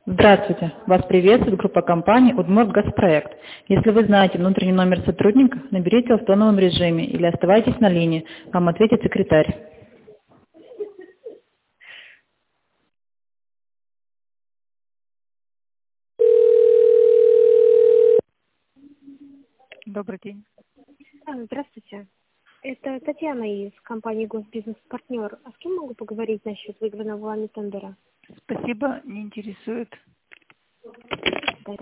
Здравствуйте. Вас приветствует группа компаний «Удмуртгазпроект». Если вы знаете внутренний номер сотрудника, наберите в тоновом режиме или оставайтесь на линии. Вам ответит секретарь. Добрый день. Здравствуйте. Это Татьяна из компании «Госбизнес-партнер». А с кем могу поговорить насчет выигранного вами тендера? Спасибо, не интересует.